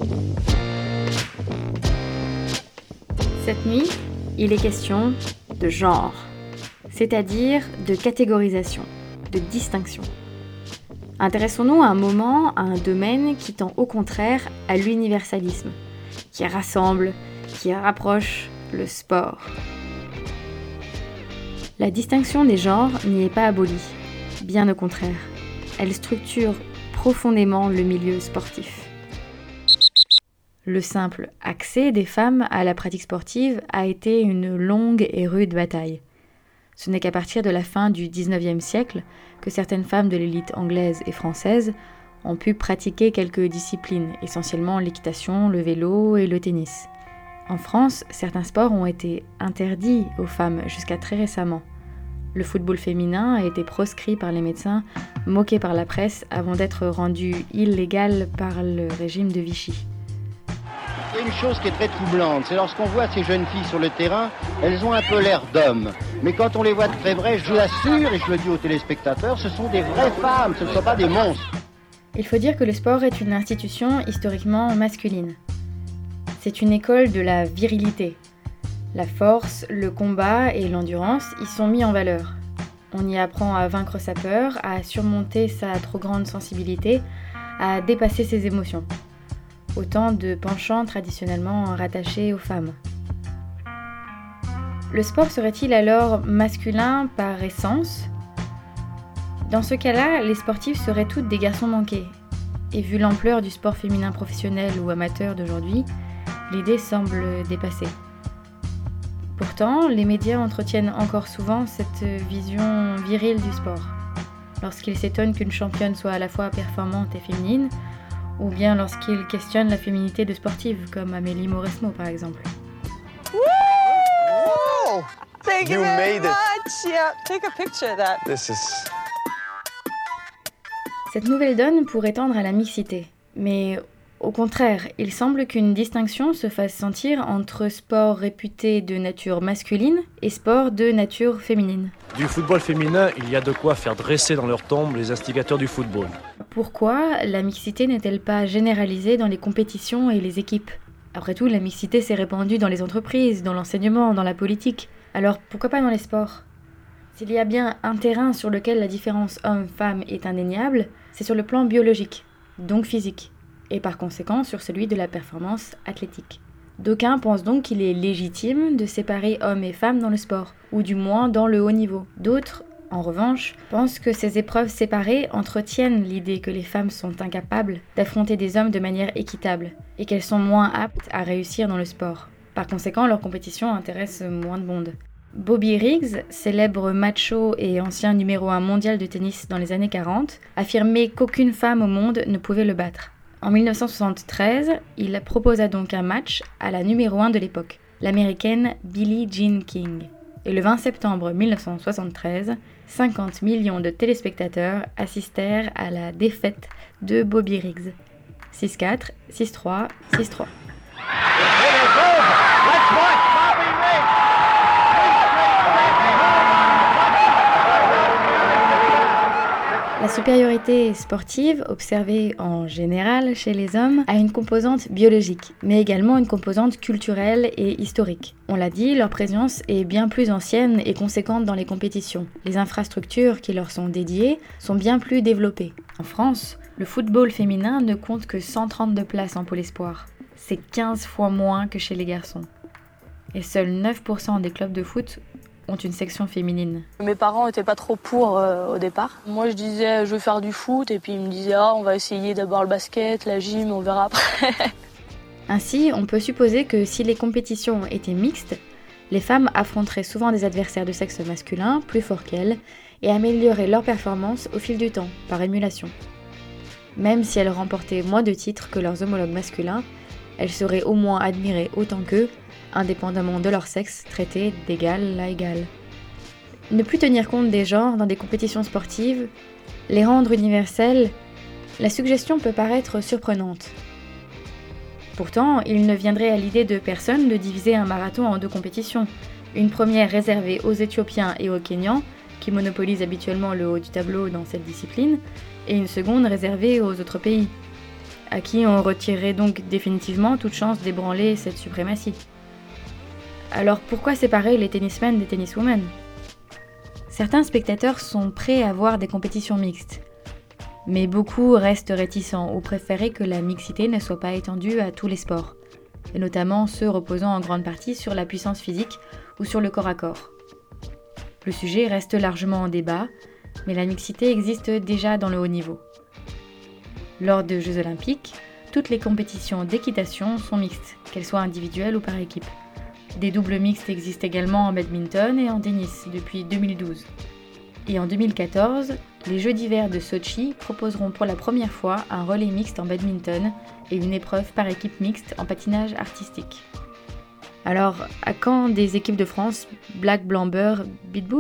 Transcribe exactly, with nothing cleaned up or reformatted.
Cette nuit, il est question de genre, c'est-à-dire de catégorisation, de distinction. Intéressons-nous un moment à un domaine qui tend au contraire à l'universalisme, qui rassemble, qui rapproche, le sport. La distinction des genres n'y est pas abolie, bien au contraire. Elle structure profondément le milieu sportif. Le simple accès des femmes à la pratique sportive a été une longue et rude bataille. Ce n'est qu'à partir de la fin du dix-neuvième siècle que certaines femmes de l'élite anglaise et française ont pu pratiquer quelques disciplines, essentiellement l'équitation, le vélo et le tennis. En France, certains sports ont été interdits aux femmes jusqu'à très récemment. Le football féminin a été proscrit par les médecins, moqué par la presse, avant d'être rendu illégal par le régime de Vichy. Il y a une chose qui est très troublante, c'est lorsqu'on voit ces jeunes filles sur le terrain, elles ont un peu l'air d'hommes. Mais quand on les voit de très près, je vous assure, et je le dis aux téléspectateurs, ce sont des vraies femmes, ce ne sont pas des monstres. Il faut dire que le sport est une institution historiquement masculine. C'est une école de la virilité. La force, le combat et l'endurance y sont mis en valeur. On y apprend à vaincre sa peur, à surmonter sa trop grande sensibilité, à dépasser ses émotions. Autant de penchants traditionnellement rattachés aux femmes. Le sport serait-il alors masculin par essence ? Dans ce cas-là, les sportifs seraient toutes des garçons manqués. Et vu l'ampleur du sport féminin professionnel ou amateur d'aujourd'hui, l'idée semble dépassée. Pourtant, les médias entretiennent encore souvent cette vision virile du sport. Lorsqu'ils s'étonnent qu'une championne soit à la fois performante et féminine, ou bien lorsqu'ils questionnent la féminité de sportives, comme Amélie Mauresmo par exemple. Woo! Thank you, You very made it. much. Yeah, take a picture of that. This is... Cette nouvelle donne pourrait tendre à la mixité, mais au contraire, il semble qu'une distinction se fasse sentir entre sport réputé de nature masculine et sport de nature féminine. Du football féminin, il y a de quoi faire dresser dans leur tombe les instigateurs du football. Pourquoi la mixité n'est-elle pas généralisée dans les compétitions et les équipes ? Après tout, la mixité s'est répandue dans les entreprises, dans l'enseignement, dans la politique. Alors pourquoi pas dans les sports ? S'il y a bien un terrain sur lequel la différence homme-femme est indéniable, c'est sur le plan biologique, donc physique, et par conséquent sur celui de la performance athlétique. D'aucuns pensent donc qu'il est légitime de séparer hommes et femmes dans le sport, ou du moins dans le haut niveau. D'autres, en revanche, pensent que ces épreuves séparées entretiennent l'idée que les femmes sont incapables d'affronter des hommes de manière équitable, et qu'elles sont moins aptes à réussir dans le sport. Par conséquent, leur compétition intéresse moins de monde. Bobby Riggs, célèbre macho et ancien numéro un mondial de tennis dans les années quarante, affirmait qu'aucune femme au monde ne pouvait le battre. En dix-neuf cent soixante-treize, il proposa donc un match à la numéro un de l'époque, l'américaine Billie Jean King. Et le vingt septembre dix-neuf cent soixante-treize, cinquante millions de téléspectateurs assistèrent à la défaite de Bobby Riggs. six quatre, six trois, six trois. La supériorité sportive, observée en général chez les hommes, a une composante biologique, mais également une composante culturelle et historique. On l'a dit, leur présence est bien plus ancienne et conséquente dans les compétitions. Les infrastructures qui leur sont dédiées sont bien plus développées. En France, le football féminin ne compte que cent trente-deux places en pôle espoir. C'est quinze fois moins que chez les garçons. Et seuls neuf pour cent des clubs de foot ont une section féminine. Mes parents n'étaient pas trop pour euh, au départ. Moi je disais je veux faire du foot et puis ils me disaient ah, on va essayer d'abord le basket, la gym, on verra après. Ainsi, on peut supposer que si les compétitions étaient mixtes, les femmes affronteraient souvent des adversaires de sexe masculin plus forts qu'elles et amélioreraient leur performance au fil du temps, par émulation. Même si elles remportaient moins de titres que leurs homologues masculins, elles seraient au moins admirées autant qu'eux, indépendamment de leur sexe, traités d'égal à égal. Ne plus tenir compte des genres dans des compétitions sportives, les rendre universelles, la suggestion peut paraître surprenante. Pourtant, il ne viendrait à l'idée de personne de diviser un marathon en deux compétitions, une première réservée aux Éthiopiens et aux Kenyans, qui monopolisent habituellement le haut du tableau dans cette discipline, et une seconde réservée aux autres pays. à qui on retirerait donc définitivement toute chance d'ébranler cette suprématie. Alors pourquoi séparer les tennismen des tenniswomen ? Certains spectateurs sont prêts à voir des compétitions mixtes, mais beaucoup restent réticents ou préféraient que la mixité ne soit pas étendue à tous les sports, et notamment ceux reposant en grande partie sur la puissance physique ou sur le corps à corps. Le sujet reste largement en débat, mais la mixité existe déjà dans le haut niveau. Lors des Jeux Olympiques, toutes les compétitions d'équitation sont mixtes, qu'elles soient individuelles ou par équipe. Des doubles mixtes existent également en badminton et en tennis depuis deux mille douze. Et en deux mille quatorze, les Jeux d'hiver de Sotchi proposeront pour la première fois un relais mixte en badminton et une épreuve par équipe mixte en patinage artistique. Alors, à quand des équipes de France, black, blanc, beurre, beat boobs ?